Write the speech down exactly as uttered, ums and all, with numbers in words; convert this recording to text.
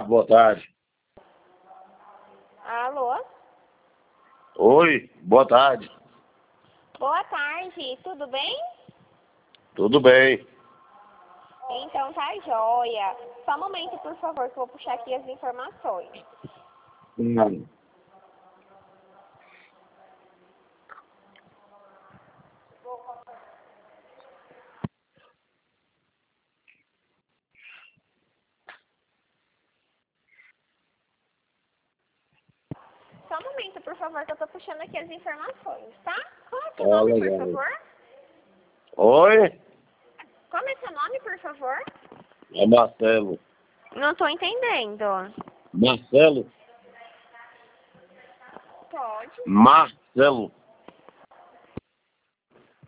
boa tarde. Alô? Oi, boa tarde. Boa tarde, tudo bem? Tudo bem. Então tá jóia. Só um momento, por favor, que eu vou puxar aqui as informações. Não. Só um momento, por favor, que eu tô puxando aqui as informações, tá? Qual é o seu Ah, nome, legal. por favor? Oi, Qual é o seu nome, por favor? é Marcelo. Não tô entendendo. Marcelo? Pode. Marcelo.